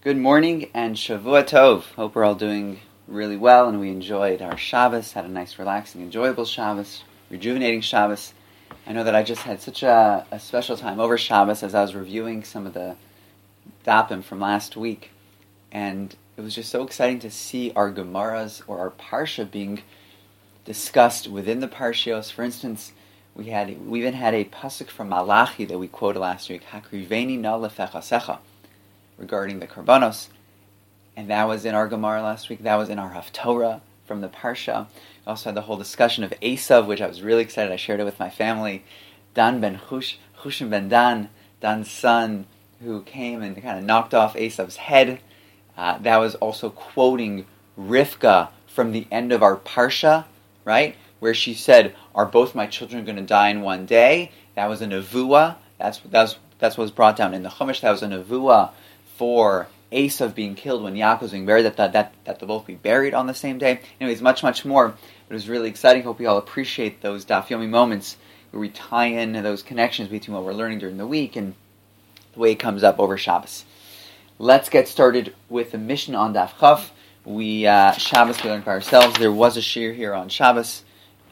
Good morning and Shavua Tov. Hope we're all doing really well and we enjoyed our Shabbos, had a nice, relaxing, enjoyable Shabbos, rejuvenating Shabbos. I know that I just had such a special time over Shabbos as I was reviewing some of the dapim from last week, and it was just so exciting to see our Gemaras or our Parsha being discussed within the Parshios. For instance, we even had a pasuk from Malachi that we quoted last week, Hakriveni na lefechasecha, regarding the Karbanos, and that was in our Gemara last week. That was in our Haftorah from the Parsha. We also had the whole discussion of Esav, which I was really excited. I shared it with my family. Dan ben Hushim ben Dan, Dan's son, who came and kind of knocked off Esav's head. That was also quoting Rivka from the end of our Parsha, right? Where she said, "Are both my children going to die in one day?" That was a nevuah. That's what was brought down in the Chumash. That was a nevuah for Esav being killed when Yaakov was being buried, that they'll both be buried on the same day. Anyways, much more. But it was really exciting. Hope you all appreciate those Daf Yomi moments where we tie in those connections between what we're learning during the week and the way it comes up over Shabbos. Let's get started with the Mishnah on Daf Chaf. Shabbos we learned by ourselves. There was a shir here on Shabbos.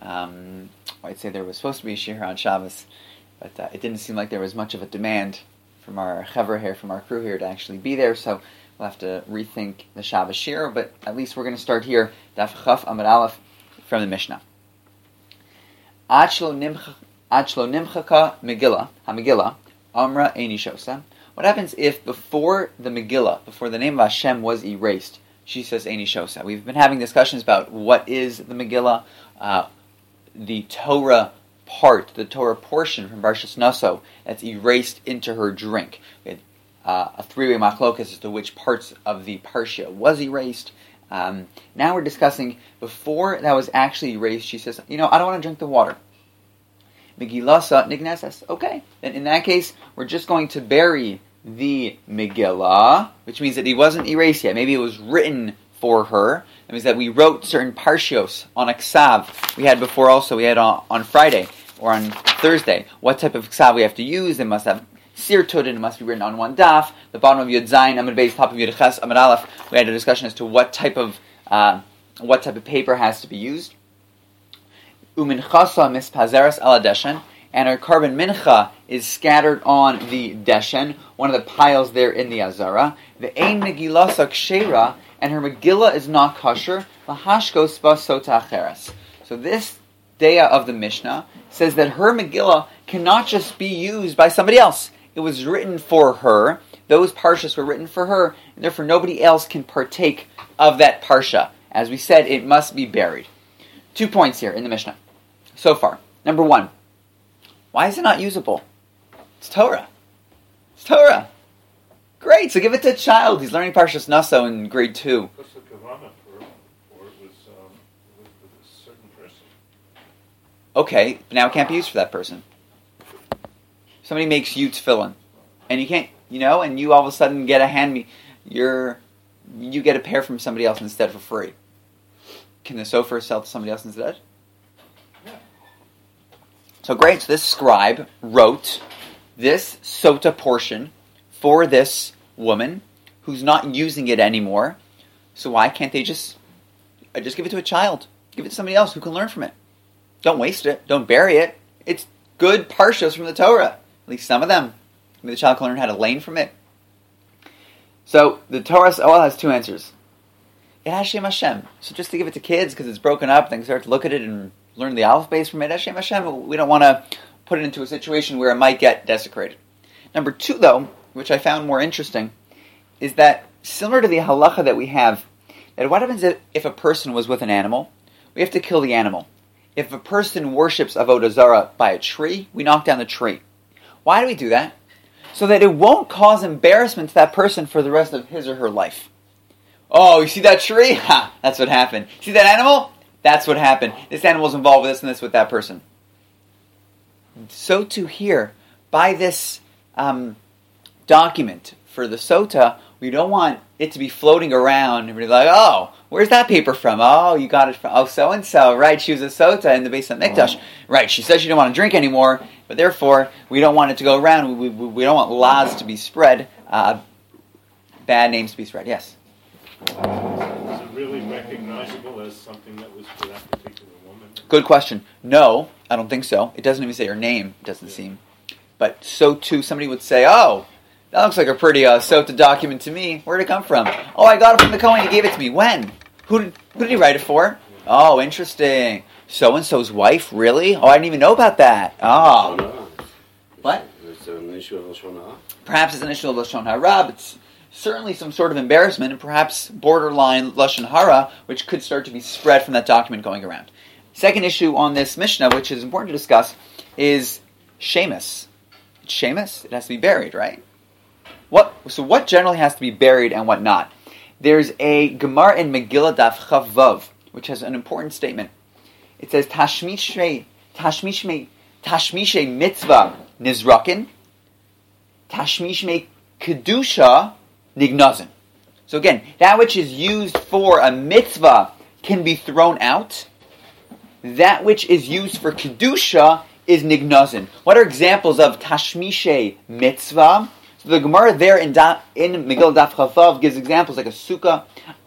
I'd say there was supposed to be a shir here on Shabbos, but it didn't seem like there was much of a demand from our chevra here, from our crew here, to actually be there, so we'll have to rethink the Shabbos shir, but at least we're going to start here, Daf Chaf Amud Aleph, from the Mishnah. Achlo nimchaka Megillah, HaMegillah, Amra Eini Shosa. What happens if before the Megillah, before the name of Hashem was erased, she says Eini Shosa? We've been having discussions about what is the Megillah, the Torah part, the Torah portion from Parshas Naso that's erased into her drink. We had a three-way machlokas as to which parts of the Parsha was erased. Now we're discussing, before that was actually erased, she says, I don't want to drink the water. Megillasa nigneses. Okay, then in that case, we're just going to bury the Megillah, which means that he wasn't erased yet. Maybe it was written for her. That means that we wrote certain parshios on a ksav. We had before also, we had on Friday or on Thursday, what type of ksav we have to use. It must have sir to it, and it must be written on one daf. The bottom of Yud Zayin, Amud Beis, top of Yud Ches, Amud Aleph. We had a discussion as to what type of paper has to be used. Uminchasa mispazeres ala deshen, and our carbon mincha is scattered on the deshen, one of the piles there in the Azara. The ein megillasa kshera, and her Megillah is not kosher. Lahashkos basota acheres. So this Deya of the Mishnah says that her Megillah cannot just be used by somebody else. It was written for her. Those parshas were written for her, and therefore nobody else can partake of that parsha. As we said, it must be buried. 2 points here in the Mishnah so far. Number 1, why is it not usable? It's Torah. It's Torah. Great, so give it to a child. He's learning Parshas Naso in grade 2. What's the kavanah for it was with a certain person? Okay, but now it can't be used for that person. Somebody makes you tefillin, and you can't, and you all of a sudden get you get a pair from somebody else instead for free. Can the sofer sell to somebody else instead? Yeah. So great, so this scribe wrote this sota portion for this woman who's not using it anymore. So why can't they just give it to a child? Give it to somebody else who can learn from it. Don't waste it. Don't bury it. It's good parshas from the Torah. At least some of them. Maybe the child can learn how to lane from it. So the Torah has 2 answers. It has Shem Hashem. So just to give it to kids because it's broken up, then start to look at it and learn the Aleph base from it. Hashem Hashem. We don't want to put it into a situation where it might get desecrated. Number 2, though, which I found more interesting, is that similar to the halacha that we have, that what happens if a person was with an animal? We have to kill the animal. If a person worships Avodah Zarah by a tree, we knock down the tree. Why do we do that? So that it won't cause embarrassment to that person for the rest of his or her life. Oh, you see that tree? Ha! That's what happened. See that animal? That's what happened. This animal's involved with this and this with that person. So too here, by this document for the sota, we don't want it to be floating around and be like, oh, where's that paper from? Oh, you got it from, so-and-so, right, she was a sota in the Beis HaMikdash. Right, she said she didn't want to drink anymore, but therefore, we don't want it to go around. We don't want laws to be spread bad names to be spread. Yes? Is it really recognizable as something that was for that particular woman? Good question. No, I don't think so. It doesn't even say her name, it doesn't seem. But so too, somebody would say, oh, that looks like a pretty Sota document to me. Where'd it come from? Oh, I got it from the Kohen. He gave it to me. When? Who did he write it for? Oh, interesting. So-and-so's wife? Really? Oh, I didn't even know about that. Oh. What? It's an issue of Lashon Hara. Perhaps it's an issue of Lashon Hara, but it's certainly some sort of embarrassment and perhaps borderline Lashon Hara, which could start to be spread from that document going around. Second issue on this Mishnah, which is important to discuss, is Shemus. Shemus? It has to be buried, right? So what generally has to be buried and what not? There's a Gemara in Megillah Daf Chav Vav, which has an important statement. It says, Tashmishe mitzvah nizrakin, Tashmishe kedusha nignazin. So again, that which is used for a mitzvah can be thrown out. That which is used for kedusha is nignazin. What are examples of Tashmishe mitzvah? So the Gemara there in Megillah Daf Chavav gives examples like a sukkah,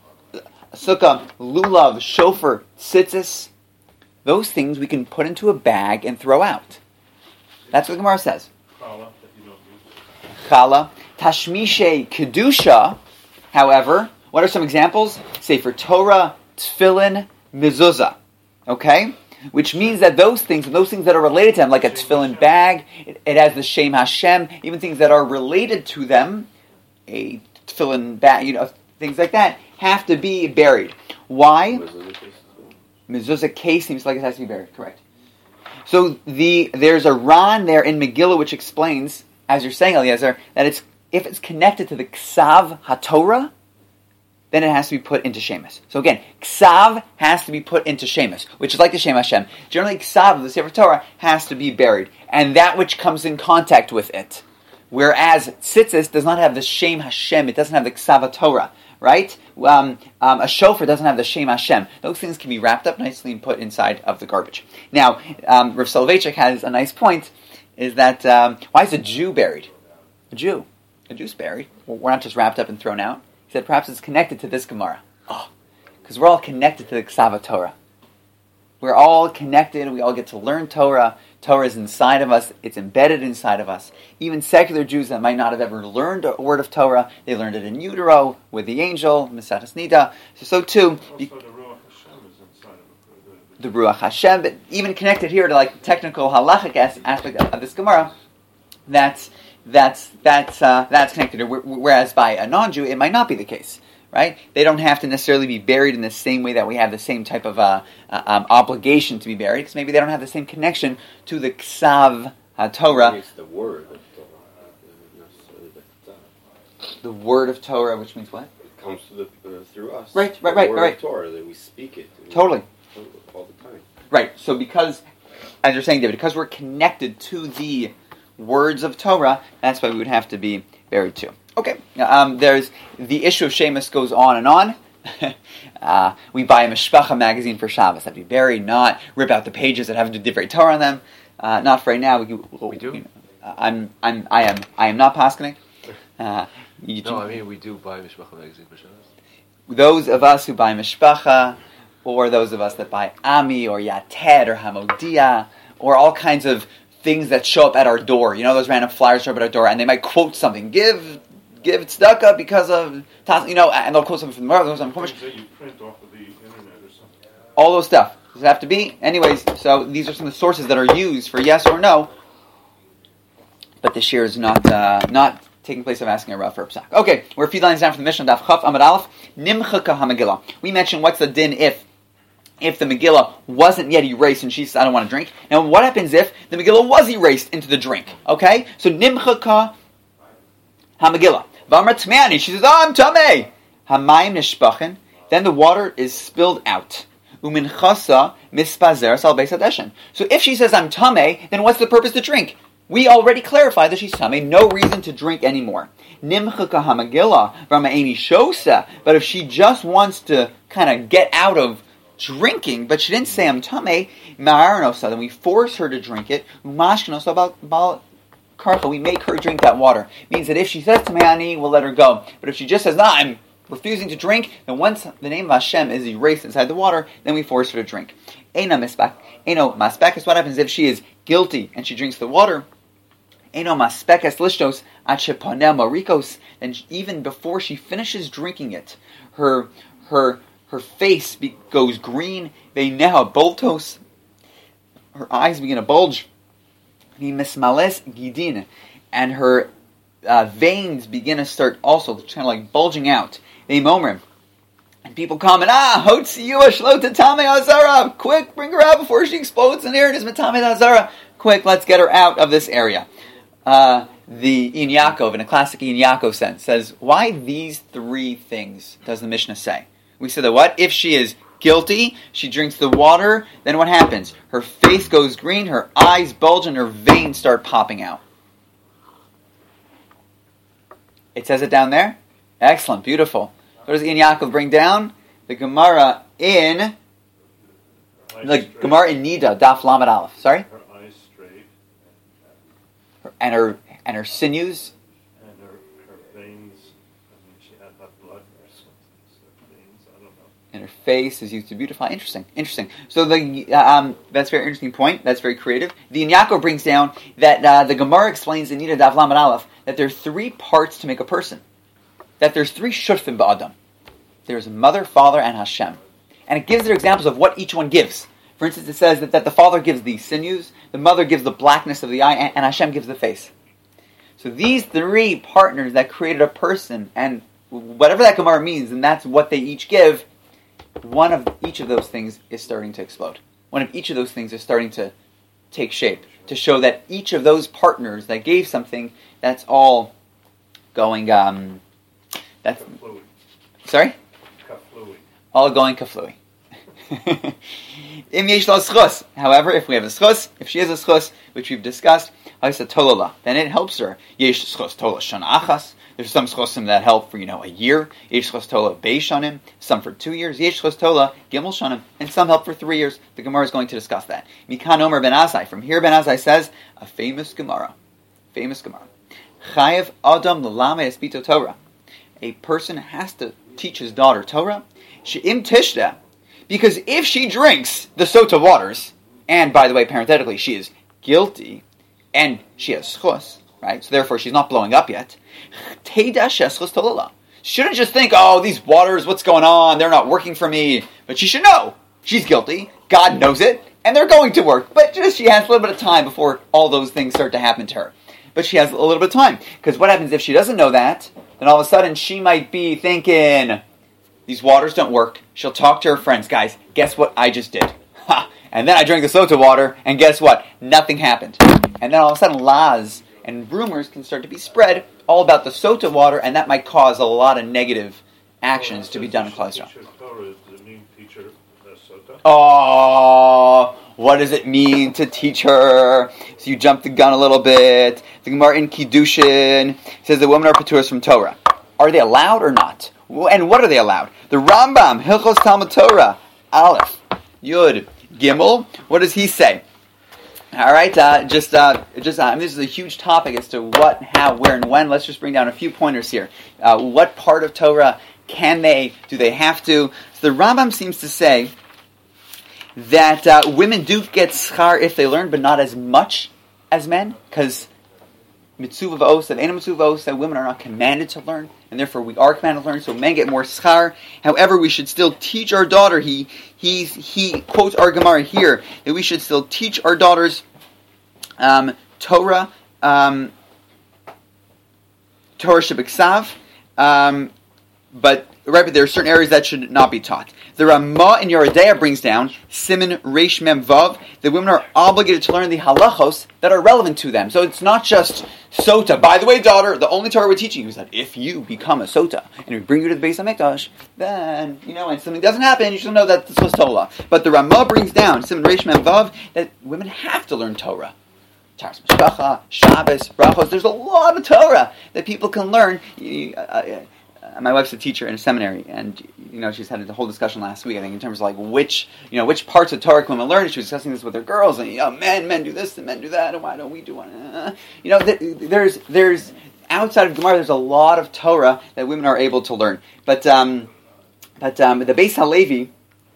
lulav, shofar, tzitzis. Those things we can put into a bag and throw out. That's what the Gemara says. Challah that you don't use. Challah. Tashmishe kedusha, however, what are some examples? Sefer Torah, tefillin, mezuzah. Okay? Which means that those things that are related to them, like a tefillin bag, it has the Shem Hashem, even things that are related to them, a tefillin bag, things like that, have to be buried. Why? Mezuzah case seems like it has to be buried, correct. So there's a Ran there in Megillah which explains, as you're saying, Eliezer, that if it's connected to the Ksav HaTorah, then it has to be put into Shemus. So again, Ksav has to be put into Shemus, which is like the Shem Hashem. Generally, Ksav, the Sefer Torah, has to be buried, and that which comes in contact with it. Whereas Tzitzis does not have the Shem Hashem, it doesn't have the Ksav Torah, right? A shofar doesn't have the Shem Hashem. Those things can be wrapped up nicely and put inside of the garbage. Now, Rav Soloveitchik has a nice point, is that, why is a Jew buried? A Jew's buried. We're not just wrapped up and thrown out. He said perhaps it's connected to this Gemara. Because we're all connected to the Ksav Torah. We're all connected, we all get to learn Torah. Torah is inside of us, it's embedded inside of us. Even secular Jews that might not have ever learned a word of Torah, they learned it in utero, with the angel, Mesatas Nida. So too... Also the Ruach Hashem is inside of the Ruach Hashem, but even connected here to like technical halachic aspect of this Gemara, that's connected. Whereas by a non-Jew, it might not be the case, right? They don't have to necessarily be buried in the same way that we have the same type of obligation to be buried, because maybe they don't have the same connection to the Ksav HaTorah. It's the word of Torah, not necessarily the Ksav. The word of Torah, which means what? It comes through us. Right. The word of Torah, that we speak it. Totally. All the time. Right. So because, as you're saying, David, because we're connected to the words of Torah, that's why we would have to be buried too. Okay, there's the issue of Shemus goes on and on. We buy a Mishpacha magazine for Shabbos. Have to be buried, not rip out the pages that have the Divrei Torah on them. Not for right now. We do. I am not paskening. We do buy Mishpacha magazine for Shabbos. Those of us who buy Mishpacha, or those of us that buy Ami or Yated or Hamodia, or all kinds of things that show up at our door. Those random flyers show up at our door, and they might quote something. Give tzedakah because of, and they'll quote something from the Gemara. Things that you print off of the internet or something. All those stuff. Does it have to be? Anyways, so these are some of the sources that are used for yes or no. But this year is not taking place of asking a Rav for a psak. Okay, we're a few lines down from the Mishnah, Daf Chaf Amud Aleph. Nimchaka HaMegillah. We mentioned what's the din if the Megillah wasn't yet erased and she said, I don't want to drink. Now, what happens if the Megillah was erased into the drink? Okay? So, Nimchaka HaMegillah. V'amar Tmeani. She says, I'm Tameh. Hamayim nishpachen. Then the water is spilled out. Uminchasa mispazer sal beis hadeshen. So, if she says, I'm Tameh, then what's the purpose to drink? We already clarified that she's Tameh. No reason to drink anymore. Nimchaka HaMegillah. V'ama'eni shosa. But if she just wants to kind of get out of drinking, but she didn't say I'm tameh, ma'aranosa, then we force her to drink it, umashkanosa karcha, we make her drink that water. Means that if she says Tameani, we'll let her go. But if she just says, I'm refusing to drink, then once the name of Hashem is erased inside the water, then we force her to drink. Eino maspek is what happens if she is guilty and she drinks the water. Eino maspekes lishtos ad shepaneh marikos. And even before she finishes drinking it, her face goes green. Veineha boltos. Her eyes begin to bulge. Mismales gidin, and her veins begin to start also kind of like bulging out. And people comment, hotzi yua shlota tamei azara. Quick, bring her out before she explodes. And here it is, matamei azara. Quick, let's get her out of this area. The Ein Yaakov, in a classic Ein Yaakov sense, says, why these three things does the Mishnah say? We said that what? If she is guilty, she drinks the water, then what happens? Her face goes green, her eyes bulge, and her veins start popping out. It says it down there? Excellent, beautiful. What does Ein Yaakov bring down? The Gemara in Nida, Daf Lamed Aleph. Sorry? Her eyes straight. And her sinews. And her veins. I mean, she had that blood in her veins. I don't know. And her face is used to beautify. Interesting. So that's a very interesting point. That's very creative. The Ein Yaakov brings down that the Gemara explains in Nida, Daf Lamed Aleph that there are three parts to make a person. That there's three shutfim ba'adam. There's mother, father, and Hashem. And it gives their examples of what each one gives. For instance, it says that the father gives the sinews, the mother gives the blackness of the eye, and Hashem gives the face. So these three partners that created a person, and whatever that Gemara means, and that's what they each give, one of each of those things is starting to explode. One of each of those things is starting to take shape, to show that each of those partners that gave something, that's all going... Kaflui. Sorry? Kaflui. All going kaflui. However, if we have a schus, if she has a schus, which we've discussed, then it helps her. There's some schusim that help for, a year. Some for 2 years. And some help for 3 years. The Gemara is going to discuss that. Mikan Omer ben Azai. From here, Ben Azai says, a famous Gemara. Chayev Adam l'lameh espito Torah. A person has to teach his daughter Torah. She'im tishda. Because if she drinks the sota waters, and by the way, parenthetically, she is guilty, and she has schus, right? So therefore, she's not blowing up yet. Teida sheschus tolala. She shouldn't just think, these waters, what's going on? They're not working for me. But she should know. She's guilty. God knows it. And they're going to work. But just she has a little bit of time before all those things start to happen to her. But she has a little bit of time. Because what happens if she doesn't know that? Then all of a sudden she might be thinking, these waters don't work. She'll talk to her friends. Guys, guess what I just did? Ha! And then I drank the sota water, and guess what? Nothing happened. And then all of a sudden lies and rumors can start to be spread all about the sota water, and that might cause a lot of negative actions to be done in Klal Yisrael. Does it mean teach her sota? Oh, what does it mean to teach her? So you jumped the gun a little bit. The Gemara in Kiddushin says the women are paturas from Torah. Are they allowed or not? And what are they allowed? The Rambam, Hilchos Talmud Torah, Aleph, Yud, Gimel. What does he say? All right, this is a huge topic as to what, how, where, and when. Let's just bring down a few pointers here. What part of Torah do they have to? So the Rambam seems to say that women do get schar if they learn, but not as much as men, because mitzvah v'osav, ain't a mitzvah v'osav, women are not commanded to learn, and therefore we are commanded to learn, so men get more schar. However, we should still teach our daughter, he quotes our Gemara here, that we should still teach our daughters Torah, Torah Shebiksav, but there are certain areas that should not be taught. The Ramah in Yeridea brings down, Siman Reish Mem Vav, the women are obligated to learn the halachos that are relevant to them. So it's not just sota. By the way, daughter, the only Torah we're teaching you is that if you become a sota, and we bring you to the Beis HaMikdash, then, and something doesn't happen, you should know that this was Torah. But the Ramah brings down, Siman Reish Mem Vav, that women have to learn Torah. Taras Mishpacha, Shabbos, Brachos, there's a lot of Torah that people can learn. My wife's a teacher in a seminary, and she's had a whole discussion last week, I think, in terms of like which parts of Torah can women learn. She was discussing this with her girls, and men do this and men do that, and why don't we do one? There's outside of Gemara, there's a lot of Torah that women are able to learn. But the Beis Halevi.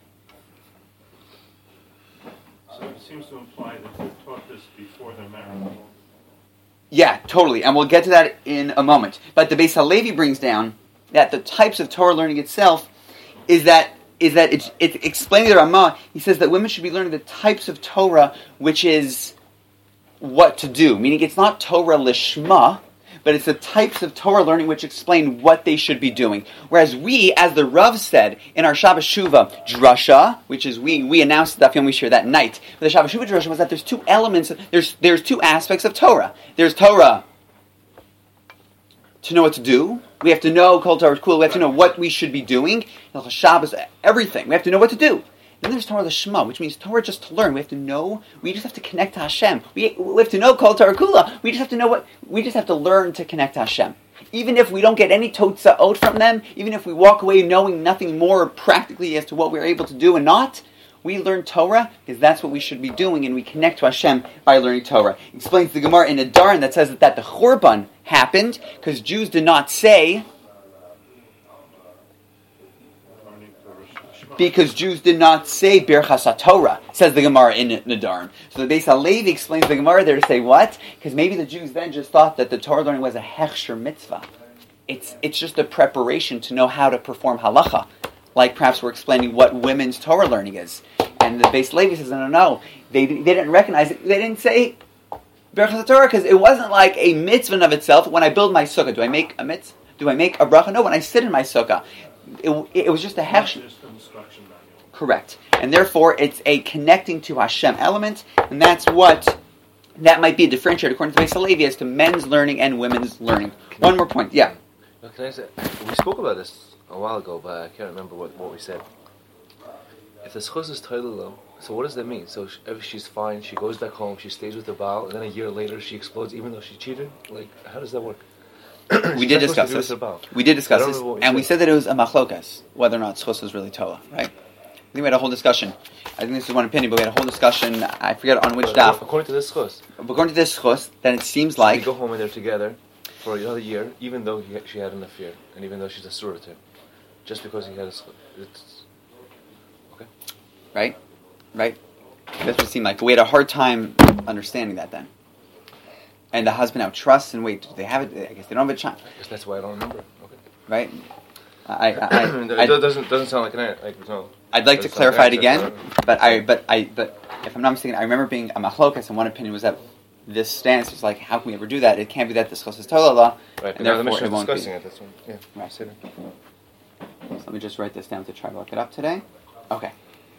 So it seems to imply that they taught this before their marriage. Yeah, totally, and we'll get to that in a moment. But the Beis Halevi brings down that the types of Torah learning itself is that it's explaining the Ramah. He says that women should be learning the types of Torah, which is what to do. Meaning, it's not Torah lishma, but it's the types of Torah learning which explain what they should be doing. Whereas we, as the Rav said in our Shabbos Shuvah drasha, which is we announced Daf Yomi Shir that night, but the Shabbos Shuvah drasha was that there's two elements. There's two aspects of Torah. There's Torah to know what to do. We have to know Kol Torah Kula. We have to know what we should be doing. Shabbos, everything. We have to know what to do. Then there's Torah L'Shma, which means Torah just to learn. We have to know. We just have to connect to Hashem. We have to know Kol Torah Kula. We just have to know we just have to learn to connect to Hashem. Even if we don't get any Totza'ot from them, even if we walk away knowing nothing more practically as to what we're able to do and not, we learn Torah because that's what we should be doing, and we connect to Hashem by learning Torah. It explains the Gemara in Adaran that says that the Churban happened because Jews did not say. Because Jews did not say Birchas HaTorah, says the Gemara in Nadarim. So the Beis Halevi explains the Gemara there to say what? Because maybe the Jews then just thought that the Torah learning was a hechsher mitzvah. It's just a preparation to know how to perform halacha. Like perhaps we're explaining what women's Torah learning is. And the Beis Halevi says, no. They didn't recognize it. They didn't say Birchas HaTorah because it wasn't like a mitzvah of itself. When I build my sukkah, do I make a mitzvah? Do I make a bracha? No, when I sit in my sukkah. It was just a hechsher. Correct. And therefore, it's a connecting to Hashem element, and that might be a differentiator according to the Beis Halevi as to men's learning and women's learning. One more point, yeah. Can I say, we spoke about this a while ago, but I can't remember what we said. If the schus is toilelo, so what does that mean? So she's fine, she goes back home, she stays with the Baal, and then a year later she explodes even though she cheated? Like, how does that work? We did discuss this. We did discuss this, and we said that it was a machlokas, whether or not schus was really Torah, right? I think we had a whole discussion. I think this is one opinion, but we had a whole discussion. I forget on which daf. According to this chus. According to this chus, then it seems like... They go home and they're together for another year, even though she had an affair, and even though she's a surah to him. Just because he had a chus. It's... Okay? Right? That's what it seemed like. But we had a hard time understanding that then. And the husband now trusts, and wait, do they have it? I guess they don't have a child. I guess that's why I don't remember. Okay. Right? It doesn't sound like no. I'd like to clarify it again, but if I'm not mistaken, I remember being a machlokas, and one opinion was that this stance is like, how can we ever do that? It can't be that this chos is Torah, right? And therefore it won't be. That's one. Yeah, right. So let me just write this down to try to look it up today. Okay.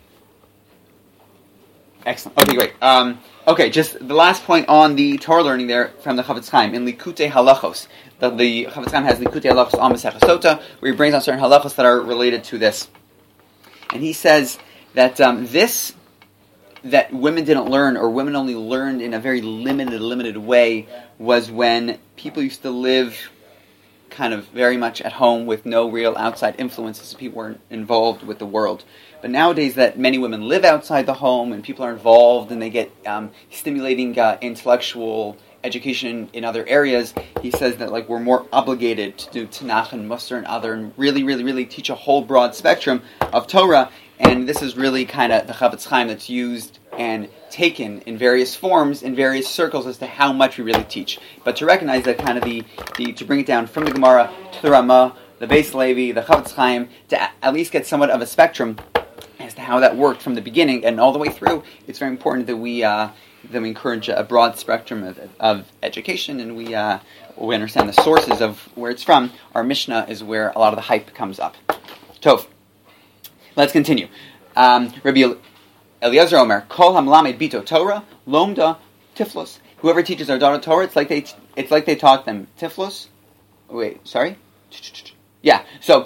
Excellent. Okay, great. Okay, just the last point on the Torah learning there from the Chafetz Chaim in Likutei Halachos. The Chafetz Chaim has Likutei Halachos on Masechah Sota, where he brings on certain halachos that are related to this. And he says that that women didn't learn, or women only learned in a very limited way, was when people used to live kind of very much at home with no real outside influences. People weren't involved with the world. But nowadays that many women live outside the home and people are involved and they get stimulating intellectual education in other areas, he says that like we're more obligated to do Tanakh and Musar and other and really teach a whole broad spectrum of Torah. And this is really kind of the Chafetz Chaim that's used and taken in various forms, in various circles as to how much we really teach. But to recognize that kind of the to bring it down from the Gemara to the Ramah, the Beis Halevi, the Chafetz Chaim, to at least get somewhat of a spectrum as to how that worked from the beginning and all the way through, it's very important that we encourage a broad spectrum of education, and we understand the sources of where it's from. Our Mishnah is where a lot of the hype comes up. Tov. Let's continue. Rabbi Eliezer Omer, Kol hamlamed bito Torah, lomda tiflos. Whoever teaches their daughter Torah, it's like they taught them tiflos. Wait, sorry? Yeah. So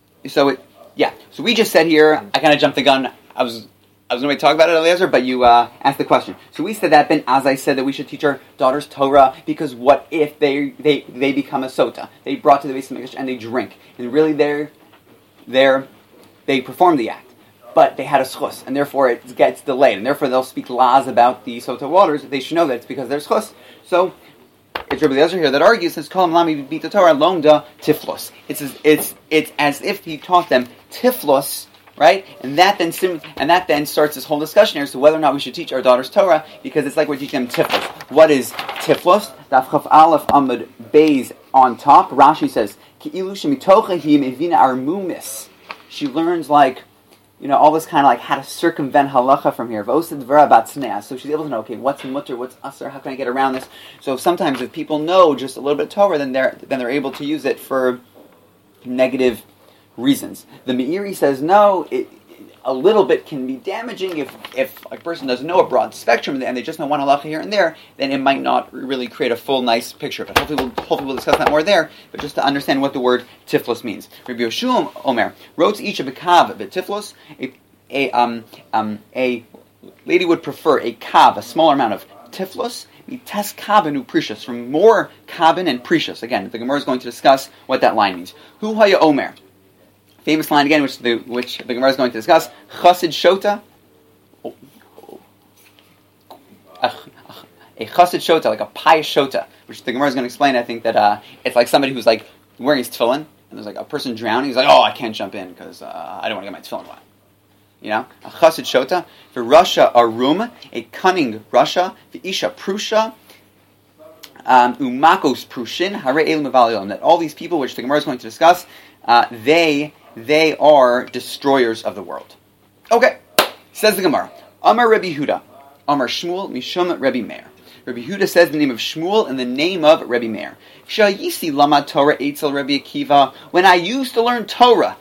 we just said here, I kind of jumped the gun. I was going to talk about it, Eliezer, but you asked the question. So we said that Ben Azai said that we should teach our daughters Torah because what if they become a sota? They brought to the Beis Hamikdash and they drink. And really they're they performed the act, but they had a schus, and therefore it gets delayed, and therefore they'll speak laws about the Sota waters. They should know that it's because there's schus. So it's Rabbi Eliezer here that argues, says, Kolam lami bita Torah lomda tiflos. It's as if he taught them tiflos, right? And that then starts this whole discussion here as to whether or not we should teach our daughters Torah, because it's like we're teaching them tiflos. What is tiflos? Daf Chaf Aleph Amud Beis on top. Rashi says, Ki'ilu shemitocha hi mevina armumis. She learns all this kind of like how to circumvent halacha from here. So she's able to know, okay, what's mutter, what's asar, how can I get around this? So sometimes if people know just a little bit of Torah, then they're able to use it for negative reasons. The Meiri says no, a little bit can be damaging if a person doesn't know a broad spectrum and they just know one halacha here and there, then it might not really create a full nice picture. But hopefully we'll discuss that more there. But just to understand what the word tiflos means, Rabbi Yoshua Omer wrote each of a kav tiflos. A lady would prefer a kav, a smaller amount of tiflos, mites kabin uprecious, from more kabin and precious. Again, the Gemara is going to discuss what that line means. Hu haya Omer. Famous line again, which the Gemara is going to discuss. Chassid shota, a chassid shota, like a pious shota, which the Gemara is going to explain. I think that it's like somebody who's like wearing his tefillin, and there's like a person drowning. He's like, oh, I can't jump in because I don't want to get my tefillin wet. A chassid shota. For Russia, a room, a cunning Russia. For Isha prusha, umakos prushin, hare elim avalion. That all these people, which the Gemara is going to discuss, they are destroyers of the world. Okay, says the Gemara. Amar Rabbi Huda, Amar Shmuel, Mishum Rabbi Meir. Rabbi Huda says the name of Shmuel and the name of Rabbi Meir. Shayisi lama Torah etzel Rabbi Akiva. When I used to learn Torah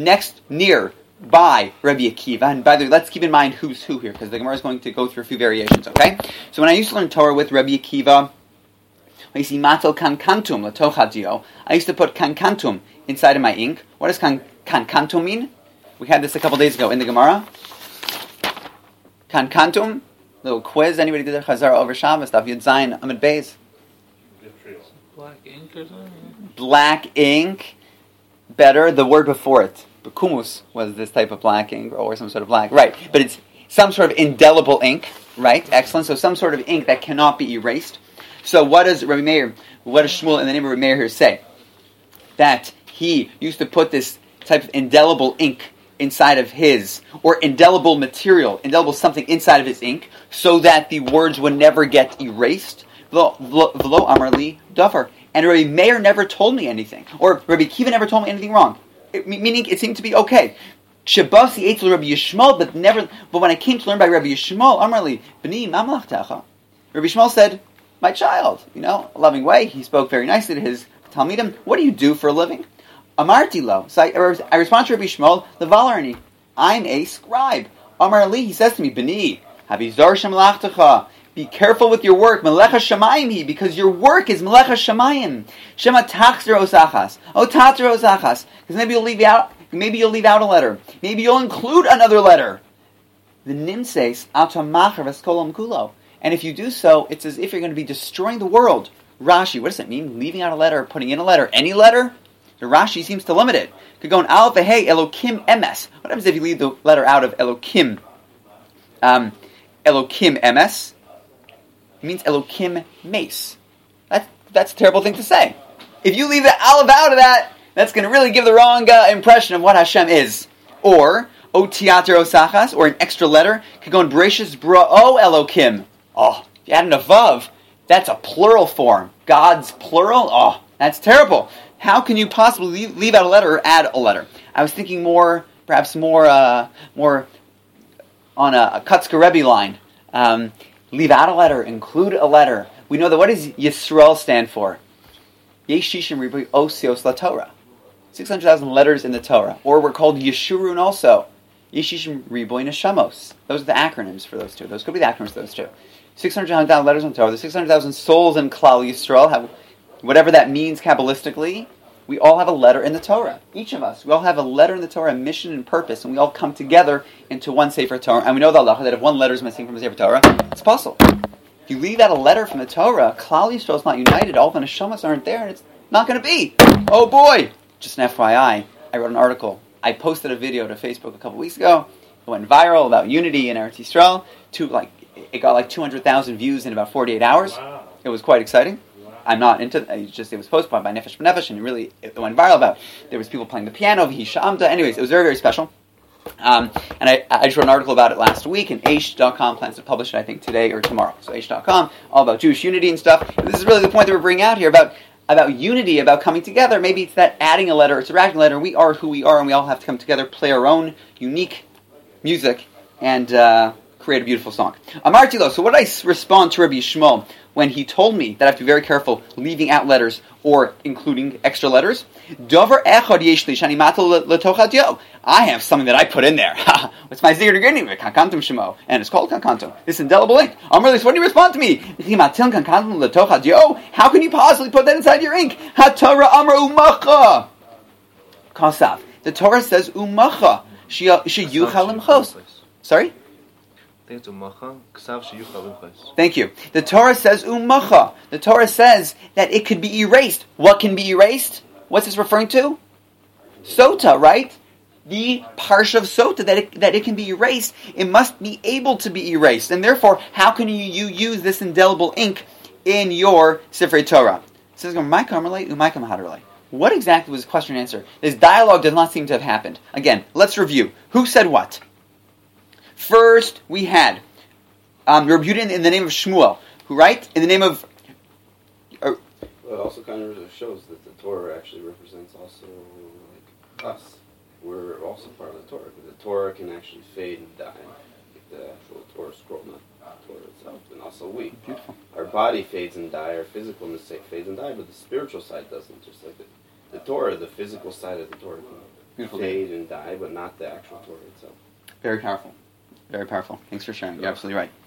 by Rabbi Akiva, and by the way, let's keep in mind who's who here, because the Gemara is going to go through a few variations, okay? So when I used to learn Torah with Rabbi Akiva, I used to put kankantum inside of my ink. What does kankantum mean? We had this a couple days ago in the Gemara. Kankantum, little quiz. Anybody did their Chazara over Shabbos? Daf Yud Zayin Amud Beis. Black ink or something? Black ink. Better. The word before it. Kumus was this type of black ink, or some sort of black. Right. But it's some sort of indelible ink. Right. Excellent. So some sort of ink that cannot be erased. So what does Rabbi Meir, what does Shmuel in the name of Rabbi Meir here say? That he used to put this type of indelible ink inside of his, or indelible material, indelible something inside of his ink, so that the words would never get erased. V'lo amar li davar. And Rabbi Meir never told me anything, or Rabbi Akiva never told me anything wrong. Meaning it seemed to be okay. Shabasi etzel Rabbi Yishmael, but when I came to learn by Rabbi Yishmael, amar li b'ni mamlachtecha. Rabbi Yishmael said, my child, a loving way. He spoke very nicely to his Talmidim. What do you do for a living? Amarti lo. So I respond to Rabbi Shmuel, Levalarni. I'm a scribe. Amar Ali, he says to me, B'ni, Havizar Shemlachtecha. Be careful with your work, Melecha Shamayim, because your work is Melecha Shamayim. Shema Tachzer Osachas. Oh, Tachzer Osachas. Because maybe you'll leave out a letter. Maybe you'll include another letter. The Nimses Atamacher Veskolam Kulo. And if you do so, it's as if you're going to be destroying the world. Rashi, what does it mean? Leaving out a letter, putting in a letter, any letter? The Rashi seems to limit it. Could go in Aleph Hey Elokim Emes. What happens if you leave the letter out of Elokim? Elokim Emes. It means Elokim Mace. That's a terrible thing to say. If you leave the Aleph out of that, that's going to really give the wrong impression of what Hashem is. Or O Tiater Osachas, or an extra letter, could go in Bereshis Bra'o Elokim. Oh, if you add an avav, that's a plural form. God's plural? Oh, that's terrible. How can you possibly leave out a letter or add a letter? I was thinking perhaps more on a Kutzker Rebbe line. Leave out a letter, include a letter. We know that what does Yisrael stand for? Yeshishim Riboy Osios La Torah. 600,000 letters in the Torah. Or we're called Yeshurun also. Yeshishim Riboy Neshamos. Those are the acronyms for those two. Those could be the acronyms for those two. 600,000 letters in the Torah. The 600,000 souls in Klal Yisrael have, whatever that means Kabbalistically, we all have a letter in the Torah. Each of us. We all have a letter in the Torah, a mission and purpose, and we all come together into one Sefer Torah. And we know the halacha that if one letter is missing from a Sefer Torah, it's possible. If you leave out a letter from the Torah, Klal Yisrael is not united, all the neshamas aren't there, and it's not going to be. Oh boy! Just an FYI, I wrote an article. I posted a video to Facebook a couple weeks ago. It went viral about unity in Eretz Yisrael. It got like 200,000 views in about 48 hours. Wow. It was quite exciting. Wow. I'm not into it was posted by Nefesh B'Nefesh, and it went viral about. There was people playing the piano, V'hisha Amda. Anyways, it was very, very special. And I just wrote an article about it last week, and Aish.com plans to publish it, I think, today or tomorrow. So Aish.com, all about Jewish unity and stuff. And this is really the point that we're bringing out here about unity, about coming together. Maybe it's that adding a letter, it's subtracting a letter. We are who we are, and we all have to come together, play our own unique music, and create a beautiful song. Amartilo, so what did I respond to Rabbi Yishmael when he told me that I have to be very careful leaving out letters or including extra letters? Dover echad yesh li shani matal letoch hadyo. I have something that I put in there. What's my zikr beginning? Kankantum shemo, and it's called kankantum. This indelible ink. Amrlis, what do you respond to me? How can you possibly put that inside your ink? HaTorah amra umacha. Kasav. The Torah says umacha. Sheyuchal limchos. Sorry? I think it's umacha. Ksav sheyuchal limchos. Thank you. The Torah says umacha. The Torah says that it could be erased. What can be erased? What's this referring to? Sota, right? The parsha of Sota, that it can be erased. It must be able to be erased. And therefore, how can you use this indelible ink in your Sifrei Torah? It says, what exactly was the question and answer? This dialogue does not seem to have happened. Again, let's review. Who said what? First, we had Rabbi Yehuda in the name of Shmuel, who, right? In the name of... Well, it also kind of shows that the Torah actually represents also like us. We're also part of the Torah. Because the Torah can actually fade and die, like the actual Torah scroll, not the Torah itself. And also we. Beautiful. Our body fades and die, our physical mistake fades and die, but the spiritual side doesn't. Just like the Torah, the physical side of the Torah can fade and die, but not the actual Torah itself. Very powerful. Very powerful. Thanks for sharing. You're absolutely right.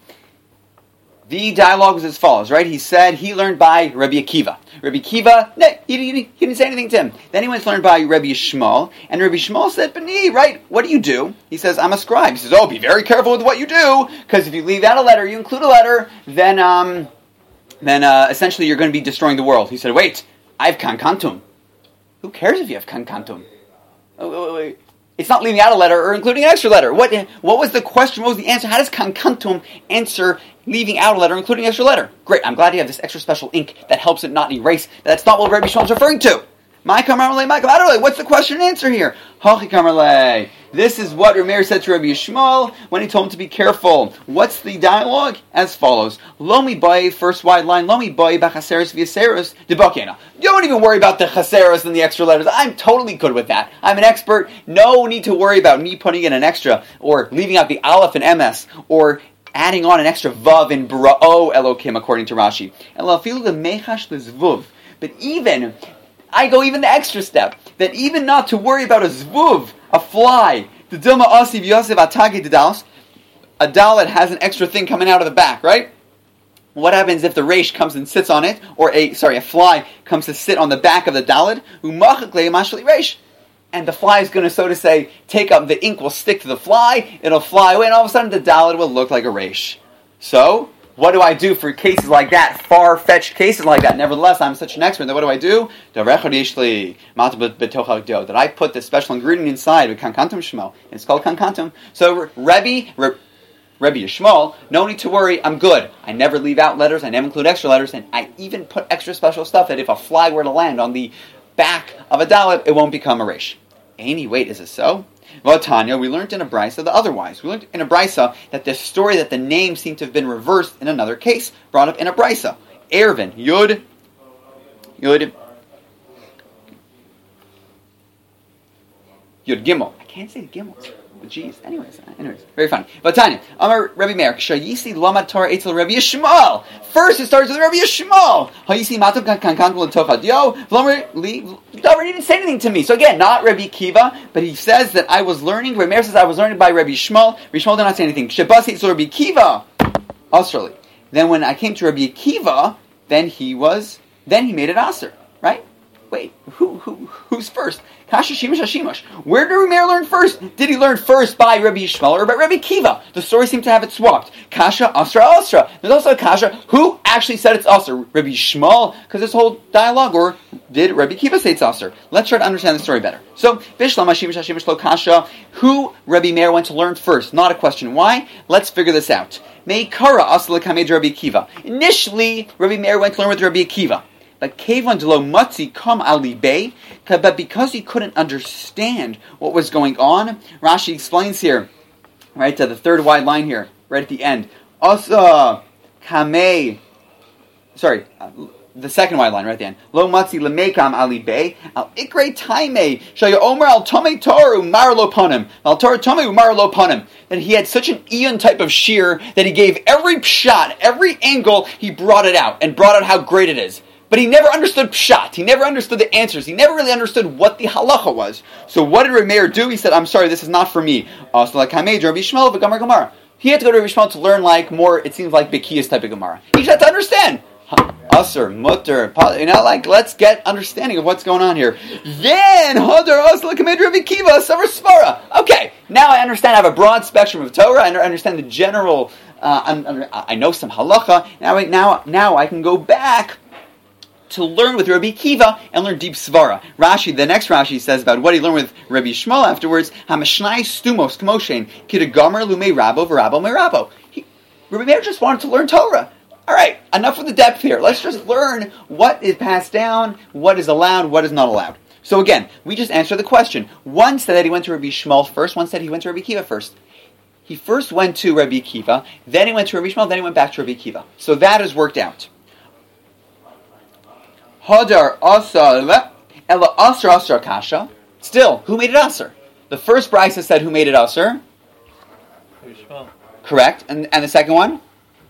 The dialogue was as follows, right? He said he learned by Rabbi Akiva. Rabbi Akiva, he didn't say anything to him. Then he went to learn by Rabbi Yishmael, and Rabbi Yishmael said, B'ni, right, what do you do? He says, I'm a scribe. He says, be very careful with what you do, because if you leave out a letter, you include a letter, then essentially you're going to be destroying the world. He said, wait, I have kankantum. Who cares if you have kankantum? Wait. It's not leaving out a letter or including an extra letter. What was the question? What was the answer? How does kankantum answer leaving out a letter, including an extra letter? Great, I'm glad you have this extra special ink that helps it not erase. That's not what Rabbi Yishmael is referring to. What's the question and answer here? This is what Rameir said to Rabbi Yishmael when he told him to be careful. What's the dialogue? As follows. Lomi boy, first wide line, Lomi boy, bachaseris v'yaseris, debakena. Don't even worry about the chaseris and the extra letters. I'm totally good with that. I'm an expert. No need to worry about me putting in an extra, or leaving out the aleph and ms, or adding on an extra vav in bra'o Elokim, according to Rashi. But even... I go even the extra step, that even not to worry about a zvuv, a fly, the dilma asiv yosef atagi dedalos, a dalet has an extra thing coming out of the back, right? What happens if the reish comes and sits on it, or a fly comes to sit on the back of the dalet, reish, and the fly is going to, so to say, take up, the ink will stick to the fly, it'll fly away, and all of a sudden the dalet will look like a reish. So, what do I do for cases like that, far-fetched cases like that? Nevertheless, I'm such an expert that what do I do? That I put this special ingredient inside with kankantum shmo. It's called kankantum. So Rabbi Yishmael, no need to worry, I'm good. I never leave out letters, I never include extra letters, and I even put extra special stuff that if a fly were to land on the back of a dalet, it won't become a reish. Wait, is it so? Vatanya, we learned in a brisa the otherwise. We learned in a brisa that the story that the name seemed to have been reversed in another case, brought up in a brisa. Ervin, Yud Gimel. I can't say the Gimel. Jeez. Anyways, very funny. Vatanya, Amar Rabbi Meir, Shayisi Lamad Torah Eitzel Rabbi Yishmael. First, it starts with Rabbi Yishmael. Hayisi Matam Kankantum L'Tochad Yo. He didn't say anything to me. So again, not Rabbi Akiva, but he says that I was learning. Rabbi Meir says I was learning by Rabbi Yishmael. Rabbi Yishmael did not say anything. Shabasi Eitzel Rabbi Akiva. Austerly. Then when I came to Rabbi Akiva, then he made it aser, right? Wait, who's first? Kasha Shimush Hashimush. Where did Rabbi Meir learn first? Did he learn first by Rabbi Yishmael or by Rabbi Akiva? The story seemed to have it swapped. Kasha, Asra. There's also a Kasha. Who actually said it's Asra? Rabbi Yishmael? Because this whole dialogue, or did Rabbi Kiva say it's aser? Let's try to understand the story better. So, Bishlam Hashim Shashim Shlo Kasha, who Rabbi Meir went to learn first? Not a question. Why? Let's figure this out. Meikara Asla Kamed Rabbi Kiva. Initially, Rabbi Meir went to learn with Rabbi Kiva. But Kevan Delo Matzi Kam Ali Bey, but because he couldn't understand what was going on, Rashi explains here, right to the third wide line here, right at the end. Asa Kamei, the second wide line right at the end. Lo Matzi Lemekam Ali Bey, Al Ikre Taime, Shaya Omer Al Tome Toru Marlo Panim, Al Toru Tome Marlo Panim. That he had such an Eon type of shear that he gave every shot, every angle, he brought it out and brought out how great it is. But he never understood pshat. He never understood the answers. He never really understood what the halacha was. So what did Rabbi Meir do? He said, I'm sorry, this is not for me. He had to go to Rabbi Shmuel to learn more, it seems like Bekiyas type of Gemara. He just had to understand. Asr, mutter, let's get understanding of what's going on here. Then, Rabbi Kiva, Svara. Okay, now I understand. I have a broad spectrum of Torah. I understand the general, I know some halacha. Now I can go back to learn with Rabbi Kiva and learn deep svara. The next Rashi says about what he learned with Rabbi Shmuel afterwards, Hamashnai stumos kmoshen, kidagomer lume rabo v'rabo me rabo. Rabbi Meir just wanted to learn Torah. All right, enough with the depth here. Let's just learn what is passed down, what is allowed, what is not allowed. So again, we just answered the question. One said that he went to Rabbi Shmuel first, one said he went to Rabbi Kiva first. He first went to Rabbi Kiva, then he went to Rabbi Shmuel, then he went back to Rabbi Kiva. So that is worked out. Hadar asar ela asar kasha. Still, who made it asar? The first brisa said who made it asar? Correct. And the second one?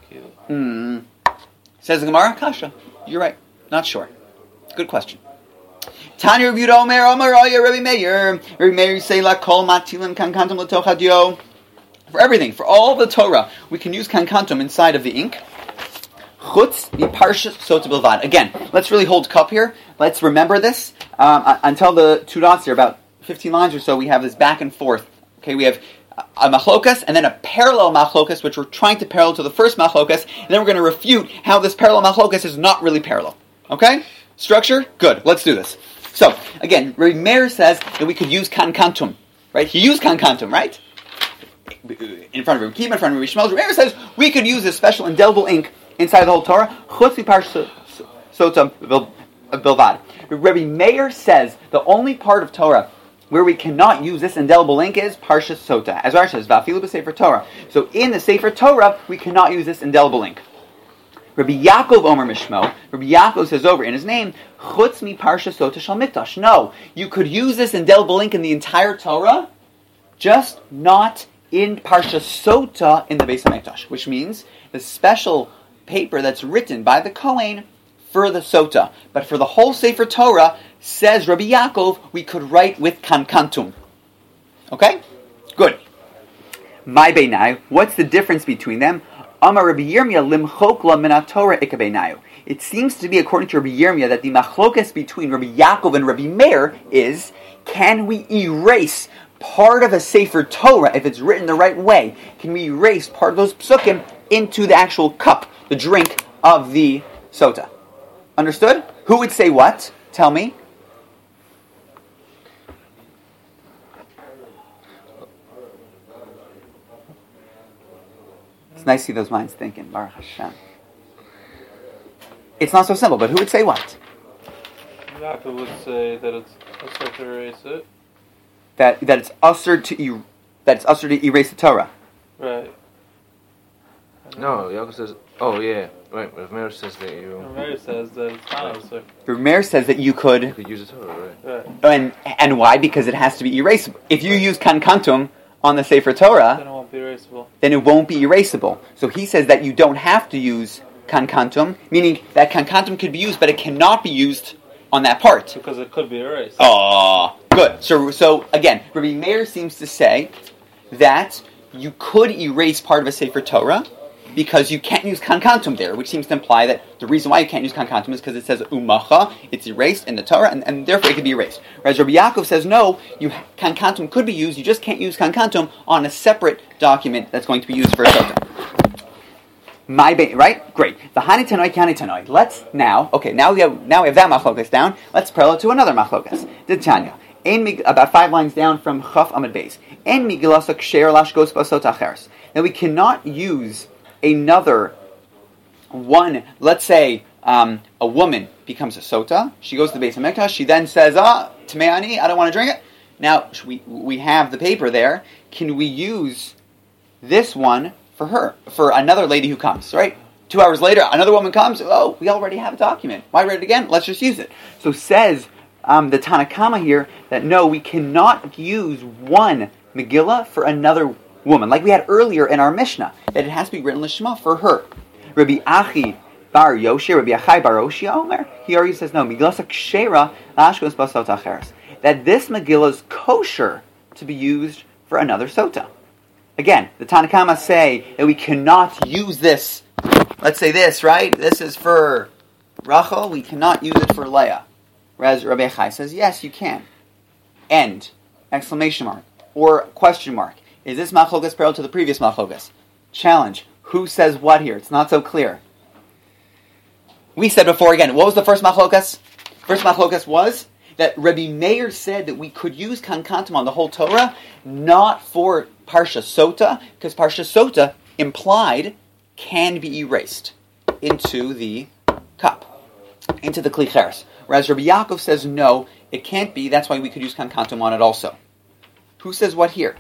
Says the Gemara, kasha. You're right. Not sure. Good question. Tanya reviewed Omer Raya Rabbi Meir. Rabbi Meir say la kol matilim kankantum letoch hadio. For everything, for all the Torah, we can use kankantum inside of the ink. Chutz miparshas sota bilvad. Again, let's really hold cup here. Let's remember this. Until the two dots here, about 15 lines or so, we have this back and forth. Okay, we have a machlokas and then a parallel machlokas, which we're trying to parallel to the first machlokas, and then we're going to refute how this parallel machlokas is not really parallel. Okay? Structure? Good. Let's do this. So, again, Rabbi Meir says that we could use kankantum. Right? He used kankantum, right? In front of Rabbi Kiva, in front of Rabbi Shmuel. Rabbi Meir says we could use a special indelible ink inside the whole Torah. Chutz miparshas sota bilvad. Rabbi Meir says the only part of Torah where we cannot use this indelible ink is Parshas Sota. As Rashi says, Va'afilu b'Sefer Torah. So in the Sefer Torah, we cannot use this indelible ink. Rabbi Yaakov Omer Mishmo, Rabbi Yaakov says over in his name, Chutz mi Parshas Sota shal Mikdash. No, you could use this indelible ink in the entire Torah, just not in Parshas Sota in the Beis HaMikdash, which means the special paper that's written by the Kohen for the Sota. But for the whole Sefer Torah, says Rabbi Yaakov, we could write with kankantum. Okay? Good. My beinai, what's the difference between them? Amar Rabbi Yirmiyah limchokla min haTorah ikabeinayu. It seems to be, according to Rabbi Yirmiyah, that the machlokas between Rabbi Yaakov and Rabbi Meir is, can we erase part of a Sefer Torah, if it's written the right way? Can we erase part of those psukim into the actual cup, the drink of the Sota? Understood? Who would say what? Tell me. It's nice to see those minds thinking. Baruch Hashem. It's not so simple, but who would say what? Yaakov would say that it's usher to erase it. That it's usher to erase the Torah. Right. No, Yaakov says, oh yeah, right. Rav Meir says that you. Rav Meir says that it's not usher. Rav Meir says that you could use the Torah, right? And why? Because it has to be erasable. If you use kankantum on the Sefer Torah, then it won't be erasable. Then it won't be erasable. So he says that you don't have to use kankantum, meaning that kankantum could be used, but it cannot be used on that part. Because it could be erased. Oh, good. So again, Rabbi Meir seems to say that you could erase part of a Sefer Torah because you can't use kankantum there, which seems to imply that the reason why you can't use kankantum is because it says umacha, it's erased in the Torah, and therefore it could be erased. Whereas Rabbi Yaakov says no, kankantum could be used, you just can't use kankantum on a separate document that's going to be used for a Sota. Right? Great. V'hani tanoi kani tanoi. Let's now we have that machlokas down. Let's parallel to another machlokas. Tanya. About 5 lines down from Chaf Amud Beis. En migilasa ksher lashgos basot acheres. Now we cannot use another one. Let's say a woman becomes a sota. She goes to the Beis Hamikdash. She then says, Tameani, I don't want to drink it. Now we have the paper there. Can we use this one for her, for another lady who comes, right? 2 hours later, another woman comes. Oh, we already have a document. Why write it again? Let's just use it. So says the Tanakama here that no, we cannot use one Megillah for another woman, like we had earlier in our Mishnah, that it has to be written Lishma for her. Rabbi Achai Bar Yoshia Omer, he already says no, Megillah Kshera Lashkos Basot Acheres, that this Megillah is kosher to be used for another sota. Again, the Tanakama say that we cannot use this. Let's say this, right? This is for Rachel. We cannot use it for Leah. Whereas Rabbi Chai says, yes, you can. End. Exclamation mark. Or question mark. Is this machlokas parallel to the previous machlokas? Challenge. Who says what here? It's not so clear. We said before, again, what was the first machlokas? First machlokas was that Rabbi Meir said that we could use kankantum on the whole Torah, not for Parsha Sota, because Parsha Sota implied can be erased into the cup, into the Kli Cheres. Whereas Rabbi Yaakov says no, it can't be, that's why we could use kankantum on it also. Who says what here?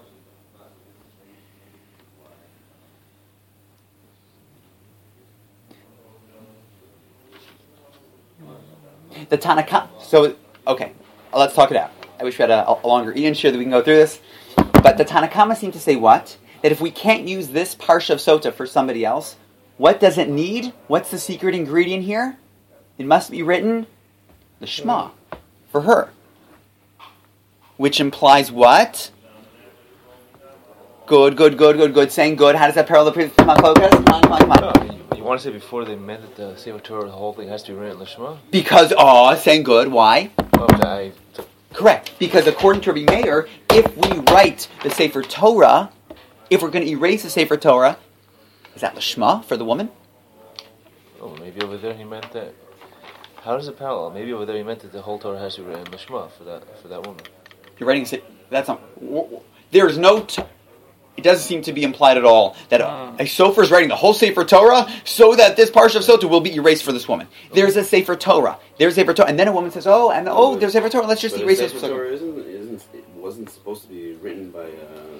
The Tanakh. So, okay, let's talk it out. I wish we had a longer Ian share that we can go through this. But the Tanakhama seem to say what? That if we can't use this Parsha of Sota for somebody else, what does it need? What's the secret ingredient here? It must be written the Shema for her. Which implies what? Good. Saying good. How does that parallel the previous machlokas? Come on. You want to say before they meant that the Sefer Torah, the whole thing has to be written in Lishma? Because, saying good. Why? Okay. Correct. Because according to Rabbi Meir, if we write the Sefer Torah, if we're going to erase the Sefer Torah, is that Lishma for the woman? Oh, maybe over there he meant that. How does it parallel? Maybe over there he meant that the whole Torah has to be written in Lishma for that woman. You're writing. That's not. There's no. It doesn't seem to be implied at all that a sofer is writing the whole Sefer Torah so that this Parsha of Sota will be erased for this woman. There's a Sefer Torah. There's a Sefer Torah, and then a woman says, there's a Sefer Torah. Let's just erase it. Sefer Torah wasn't supposed to be written by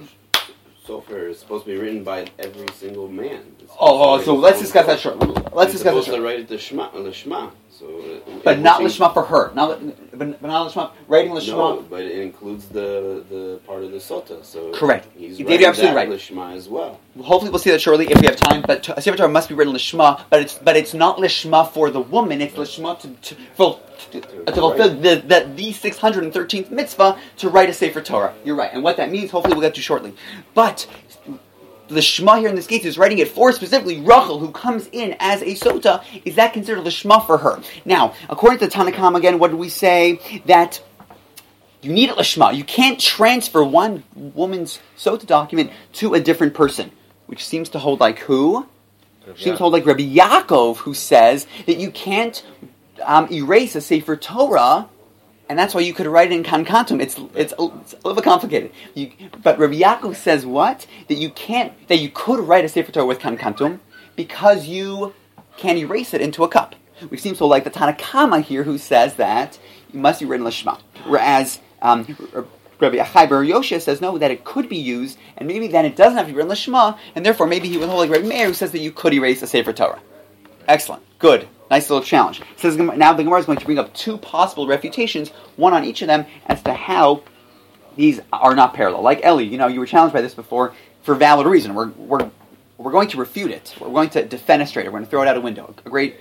sofer. It's supposed to be written by every single man. So let's discuss that shortly. Let's discuss that shortly. Supposed to write it the Shema. But not Lishma for her. But not Lishma. Writing Lishma. No, but it includes the part of the Sota. So correct. He's writing absolutely that right. Lishma as well. Hopefully we'll see that shortly if we have time. But a Sefer Torah must be written Lishma. But it's not Lishma for the woman. It's Lishma to fulfill the 613th mitzvah to write a Sefer Torah. You're right. And what that means, hopefully we'll get to shortly. But the Shema here in this case is writing it for specifically Rachel, who comes in as a sota. Is that considered the Shema for her? Now, according to Tanakam, again, what do we say? That you need a Lishma. You can't transfer one woman's sota document to a different person, which seems to hold like who? Seems to hold like Rabbi Yaakov, who says that you can't erase a Sefer Torah. And that's why you could write it in kankantum. It's a little bit complicated. But Rabbi Yaakov says what? That you could write a Sefer Torah with kankantum because you can't erase it into a cup. Which seems so like the Tanakama here, who says that you must be written Lishma. Whereas Rabbi Achai Bar Yoshia says no, that it could be used, and maybe then it doesn't have to be written Lishma, and therefore maybe he would hold like Rabbi Meir, who says that you could erase a Sefer Torah. Excellent. Good. Nice little challenge. It says now the Gemara is going to bring up 2 possible refutations, one on each of them, as to how these are not parallel. Like Eli, you were challenged by this before for valid reason. We're going to refute it. We're going to defenestrate it. We're going to throw it out a window.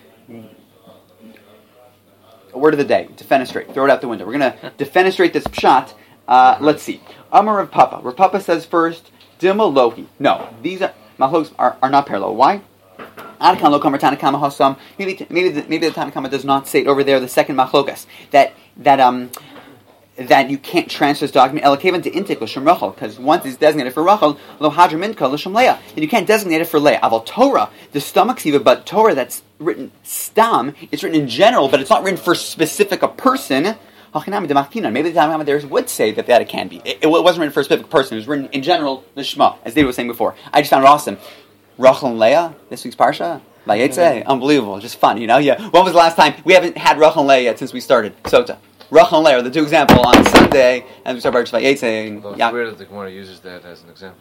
A word of the day. Defenestrate. Throw it out the window. We're going to defenestrate this pshat. Let's see. Amar Rav Papa. Rav Papa says first, Dilma Lohi. No, these machlokes are not parallel. Why? Maybe the Tanakama does not say it over there. The second machlokas that that you can't transfer this document elakavan to intik l'shem Rachel, because once it's designated for Rachel, lo hadra minka l'shem Leah, and you can't designate it for Leah. Aval Torah, the stomach siva, but Torah that's written stam, it's written in general, but it's not written for specific a person. Maybe the Talmud there would say that it can be. It wasn't written for a specific person. It was written in general, the Shema, as David was saying before. I just found it awesome. Rachel and Leah, this week's Parsha. Vayetze, unbelievable, just fun, Yeah. When was the last time? We haven't had Rachel and Leah yet since we started Sota. Rachel and Leah are the two examples on Sunday, and we start Parsha Vayetze. It's weird that the Gemara uses that as an example.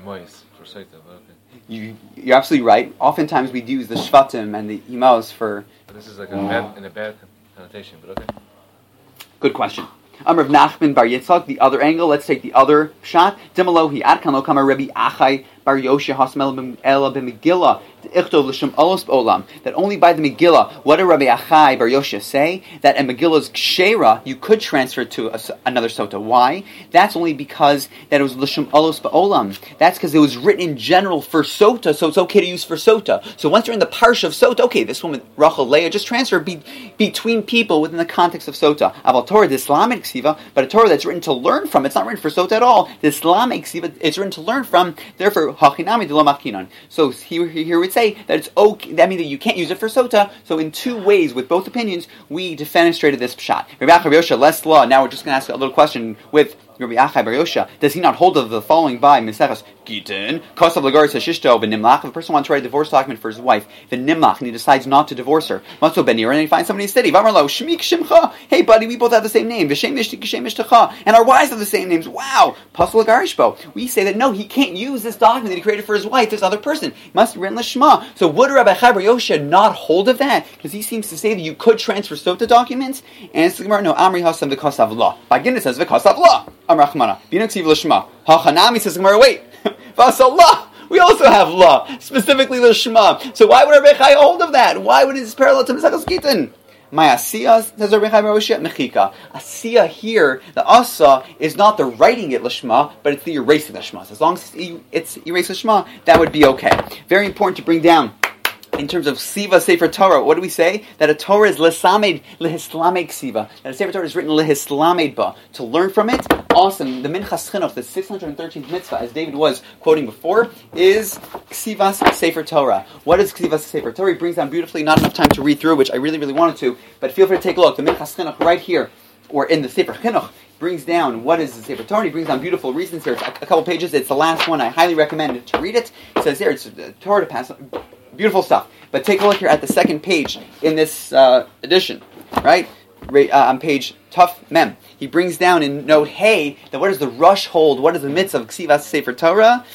For Sota, but okay. You're absolutely right. Oftentimes we use the Shvatim and the Imos for... But this is like in a bad connotation, but okay. Good question. Rav Nachman Bar Yitzchak, the other angle. Let's take the other shot. Dimalohi Adkan Lo Kama Rabbi Achai Bar Yoshia Hasmel Ela B'Megillah Ichtov L'Shem Olos B'Olam. That only by the Megillah, what did Rabbi Achai Bar Yoshia say? That a Megillah's Kshera, you could transfer it to another Sota. Why? That's only because that it was L'Shem Olos B'Olam. That's because it was written in general for Sota, so it's okay to use for Sota. So once you're in the Parsha of Sota, okay, this woman, Rachel Leah, just transfer between people within the context of Sota. Aval Torah, the Islamic Ksiva, but a Torah that's written to learn from, it's not written for Sota at all. The Islamic Ksiva, it's written to learn from, therefore, Hachinami de lo Machkinon. So here would say that it's okay, that means that you can't use it for Sota. So in two ways, with both opinions, we defenestrated this pshat. Rabbi Achai Bar Yoshia, less law. Now we're just going to ask a little question with Rabbi Achai Bar Yoshia. Does he not hold of the following by Meseches Gitin? Kosav Lagaris Hashishto V'Nimlach. If a person wants to write a divorce document for his wife, V'Nimlach, and he decides not to divorce her, Matzo Benir, and he finds somebody steady. V'Amarlo Shmik Shimcha. Hey buddy, we both have the same name. V'Shem Mishti Kishem Mishtecha. And our wives have the same names. Wow. Pasal Lagarishbo. We say that no, he can't use this document that he created for his wife, this other person. It must be written Lishma. So would Rabbi Achai Bar Yoshia not hold of that? Because he seems to say that you could transfer Sota documents. And it's the Gemara, no, Amri Hasam V'Kosav La. Bagin it says V'Kosav La. Amrachmana. Binaksiv Lishma. Hachanami says Gemara, wait. Vasallah. We also have law, specifically the Shema. So why would Rabbi Chai hold of that? Why would it is parallel to Mesachos Gitin? My asiyah, says Rabbi Chai Bar Yoshia, mechika. Asiyah here, the asa is not the writing it l'shma, but it's the erasing the shma. So as long as it's erased l'shma, that would be okay. Very important to bring down. In terms of Siva Sefer Torah, what do we say? That a Torah is lesamed lehislamed Siva. That a Sefer Torah is written lehislamed ba. To learn from it, awesome. The Minchas Chinuch, the 613th mitzvah, as David was quoting before, is Ksivas Sefer Torah. What is Ksivas Sefer Torah? He brings down beautifully, not enough time to read through, which I really, really wanted to, but feel free to take a look. The Minchas Chinuch right here, or in the Sefer Chinuch, brings down what is the Sefer Torah. He brings down beautiful reasons here. It's a couple pages. It's the last one. I highly recommend to read it. It says here, it's a Torah to pass. Beautiful stuff. But take a look here at the second page in this edition, right? On page Tuf Mem. He brings down in note Hey that what does the Rush hold? What is the mitzvah of Ksivas Sefer Torah?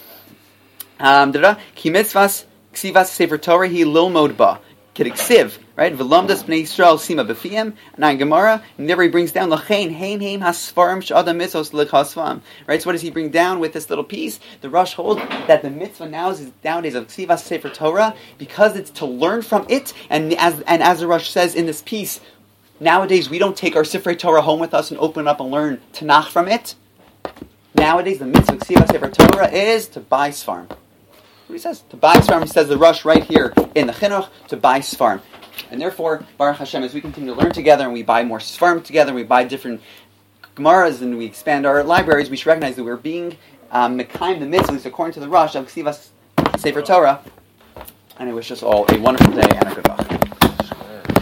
Ki mitzvahs Ksivas Sefer Torah hi lilmod ba. Kediksiv, right? V'lamdas b'nei Yisrael sima b'fiyem. And Gemara, and there he brings down l'chein hein hein hasfarim sh'adam mitzvos l'chasvam. Right? So what does he bring down with this little piece? The Rush hold that the mitzvah nowadays of Ksivas Sefer Torah, because it's to learn from it, and as the Rush says in this piece, nowadays we don't take our Sefer Torah home with us and open it up and learn Tanakh from it. Nowadays the mitzvah of Ksivas Sefer Torah is to buy Sfarim. What he says, to buy Sfarim, he says the Rush right here in the Chinuch, to buy Sfarim. And therefore, Baruch Hashem, as we continue to learn together and we buy more Sfarim together, and we buy different Gemaras and we expand our libraries, we should recognize that we're being Mekayim the mitzvah, at least according to the Rush, of Ksivas Sefer Torah. And I wish us all a wonderful day and a good luck.